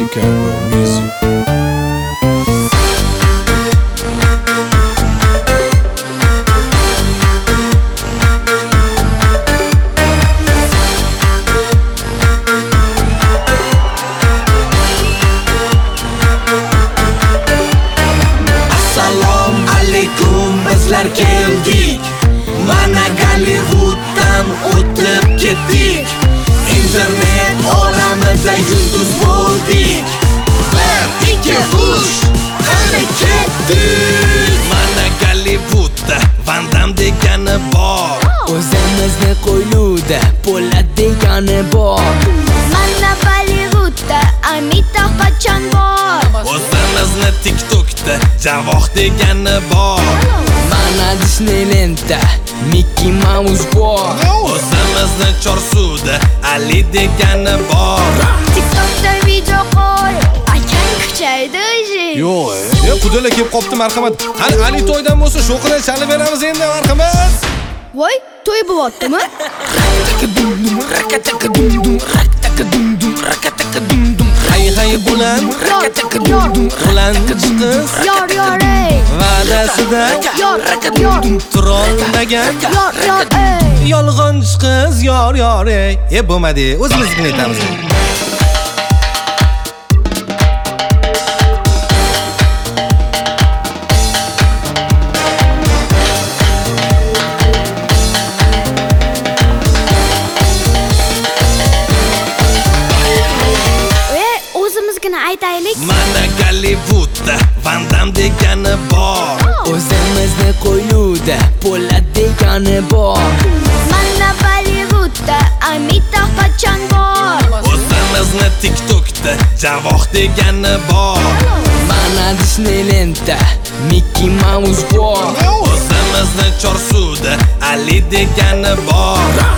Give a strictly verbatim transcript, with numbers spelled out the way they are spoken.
Campbell Music. Assalomu alaykum, bizlar keldik. Mana Gollywooddan o'tib ketdik. Internet olamida yulduz bo'ldik. Bir, ikki, uch, qani ketdik. Mana Gollywoodda Van Damme degani bor. O'zimizni qo'yluda Po'lat degani bor. Mana Bollywoodda Amitabh Bachchan bor. O'zimizni TikTokda Javoh degani bor. Mana Disneylandda Mickey Mouse bor. O'zimizni Chorsuda Ali degani bor. TikTokda video qo'y, akang kuchaydi ishi. Yo'q, e, qudalar kelib qopti, marhamat. Qani Ali to'ydan bo'lsa, sho'qini chalib beramiz endi, marhamat. Voy, to'y bo'lyaptimi? Hay hay bulan, Yor, bulan qiz yor, yor, ey. va'dasida Yor, yor, turolmagan yor, yor, ey. yolg'onchi qiz yor yor ey. E bo'lmadi, o'zimiznikini aytamiz. Aytaylik. Mana Gollywoodda Van Damme degani bor. O'zimizni qo'yluda Po'lat degani bor. Mana Bollywoodda Amitabh Bachchan bor. O'zimizni TikTokda Javoh degani bor. Mana Disneylandda Mickey Mouse bor. O'zimizni Chorsuda Ali degani bor.